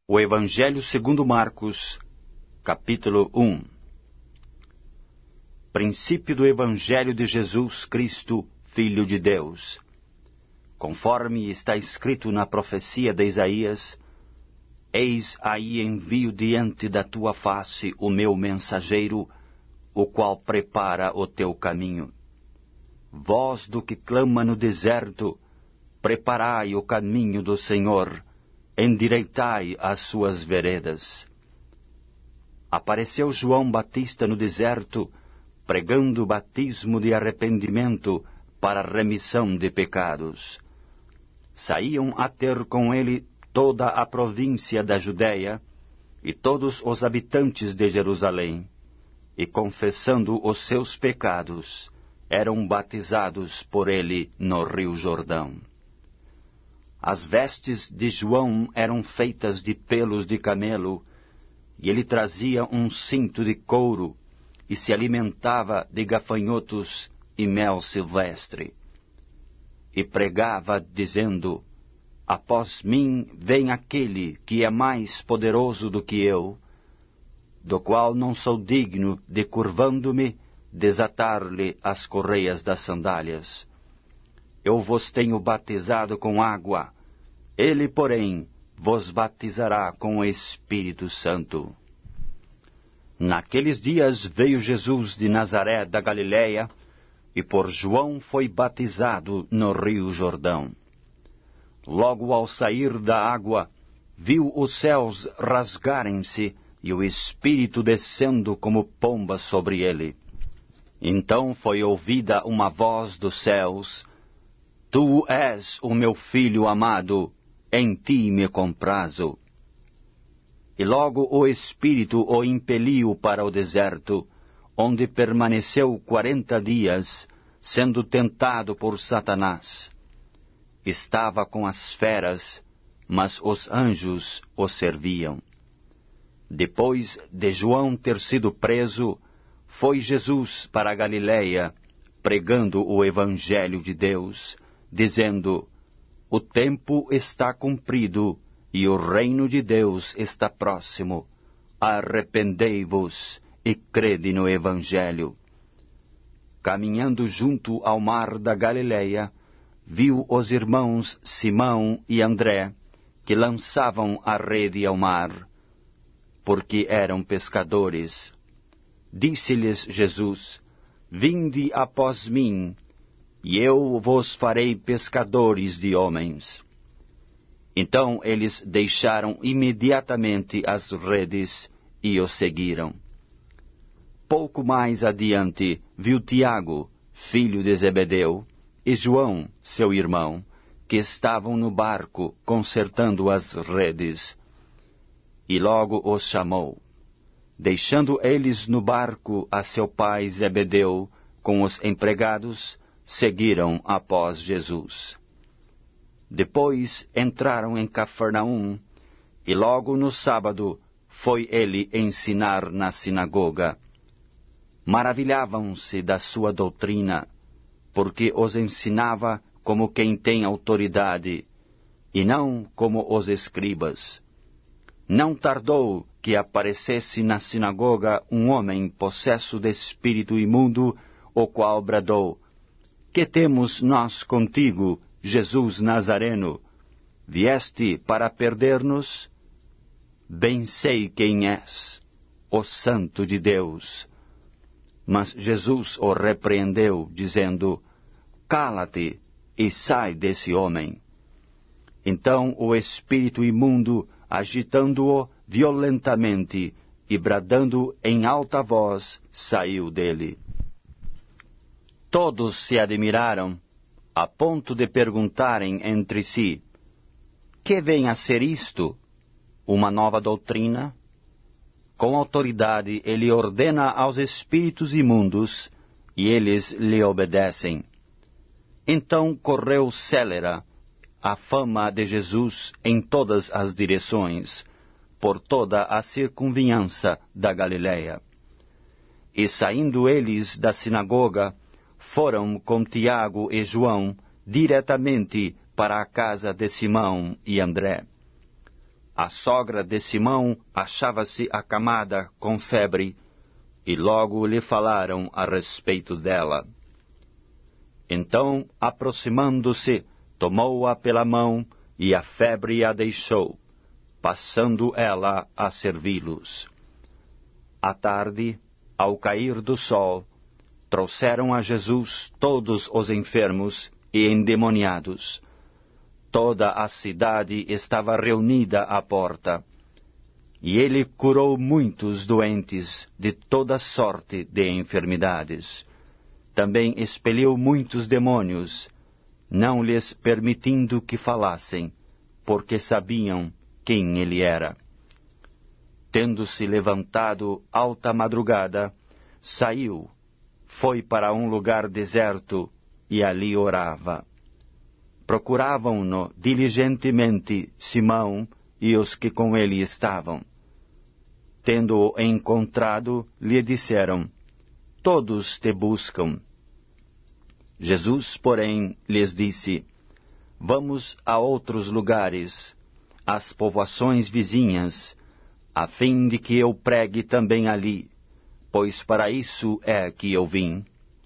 O Evangelho segundo Marcos, capítulo 1. Princípio do Evangelho de Jesus Cristo, Filho de Deus. Conforme está escrito na profecia de Isaías: Eis aí envio diante da tua face o meu mensageiro, o qual prepara o teu caminho. Voz do que clama no deserto: preparai o caminho do Senhor, endireitai as suas veredas. Apareceu João Batista no deserto, pregando o batismo de arrependimento para a remissão de pecados. Saíam a ter com ele toda a província da Judéia e todos os habitantes de Jerusalém, e confessando os seus pecados, eram batizados por ele no rio Jordão. As vestes de João eram feitas de pelos de camelo, e ele trazia um cinto de couro, e se alimentava de gafanhotos e mel silvestre. E pregava, dizendo: Após mim vem aquele que é mais poderoso do que eu, do qual não sou digno de, curvando-me, desatar-lhe as correias das sandálias. Eu vos tenho batizado com água, ele, porém, vos batizará com o Espírito Santo. Naqueles dias veio Jesus de Nazaré da Galileia, e por João foi batizado no rio Jordão. Logo ao sair da água, viu os céus rasgarem-se e o Espírito descendo como pomba sobre ele. Então foi ouvida uma voz dos céus: Tu és o meu Filho amado, em ti me comprazo. E logo o Espírito o impeliu para o deserto, onde permaneceu 40 dias, sendo tentado por Satanás. Estava com as feras, mas os anjos o serviam. Depois de João ter sido preso, foi Jesus para a Galileia, pregando o Evangelho de Deus, dizendo: O tempo está cumprido, e o reino de Deus está próximo. Arrependei-vos e crede no Evangelho. Caminhando junto ao mar da Galileia, viu os irmãos Simão e André, que lançavam a rede ao mar, porque eram pescadores. Disse-lhes Jesus: Vinde após mim, e eu vos farei pescadores de homens. Então eles deixaram imediatamente as redes e o seguiram. Pouco mais adiante viu Tiago, filho de Zebedeu, e João, seu irmão, que estavam no barco consertando as redes. E logo os chamou. Deixando eles no barco a seu pai Zebedeu com os empregados, seguiram após Jesus. Depois entraram em Cafarnaum, e logo no sábado foi ele ensinar na sinagoga. Maravilhavam-se da sua doutrina, porque os ensinava como quem tem autoridade, e não como os escribas. Não tardou que aparecesse na sinagoga um homem possesso de espírito imundo, o qual bradou: Que temos nós contigo, Jesus Nazareno? Vieste para perder-nos? Bem sei quem és, o Santo de Deus. Mas Jesus o repreendeu, dizendo: Cala-te e sai desse homem. Então o espírito imundo, agitando-o violentamente e bradando em alta voz, saiu dele. Todos se admiraram, a ponto de perguntarem entre si: Que vem a ser isto? Uma nova doutrina? Com autoridade ele ordena aos espíritos imundos, e eles lhe obedecem. Então correu célera a fama de Jesus em todas as direções, por toda a circunvizinhança da Galileia. E saindo eles da sinagoga, foram com Tiago e João diretamente para a casa de Simão e André. A sogra de Simão achava-se acamada com febre, e logo lhe falaram a respeito dela. Então, aproximando-se, tomou-a pela mão, e a febre a deixou, passando ela a servi-los. À tarde, ao cair do sol, trouxeram a Jesus todos os enfermos e endemoniados. Toda a cidade estava reunida à porta, e ele curou muitos doentes de toda sorte de enfermidades. Também expeliu muitos demônios, não lhes permitindo que falassem, porque sabiam quem ele era. Tendo-se levantado alta madrugada, saiu, foi para um lugar deserto e ali orava. Procuravam-no diligentemente Simão e os que com ele estavam. Tendo-o encontrado, lhe disseram: todos te buscam. Jesus, porém, lhes disse: vamos a outros lugares, às povoações vizinhas, a fim de que eu pregue também ali, pois para isso é que eu vim.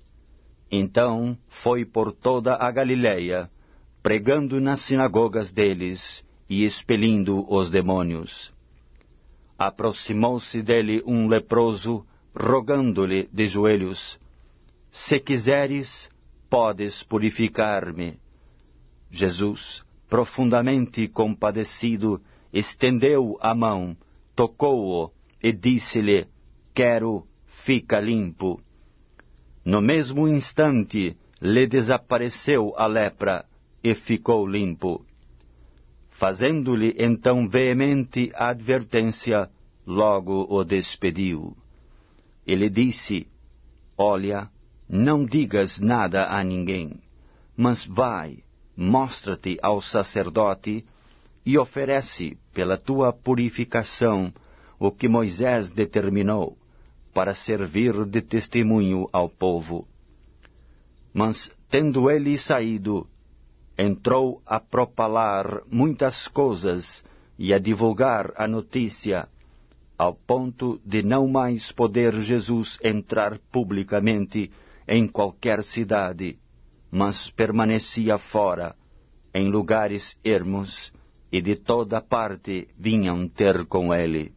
Então foi por toda a Galiléia, pregando nas sinagogas deles e expelindo os demônios. Aproximou-se dele um leproso, rogando-lhe de joelhos: se quiseres, podes purificar-me. Jesus, profundamente compadecido, estendeu a mão, tocou-o e disse-lhe: quero, fica limpo. No mesmo instante, lhe desapareceu a lepra e ficou limpo. Fazendo-lhe então veemente advertência, logo o despediu. Ele disse: olha, não digas nada a ninguém, mas vai, mostra-te ao sacerdote e oferece pela tua purificação o que Moisés determinou, para servir de testemunho ao povo. Mas, tendo ele saído, entrou a propalar muitas coisas e a divulgar a notícia, ao ponto de não mais poder Jesus entrar publicamente em qualquer cidade, mas permanecia fora, em lugares ermos, e de toda parte vinham ter com ele.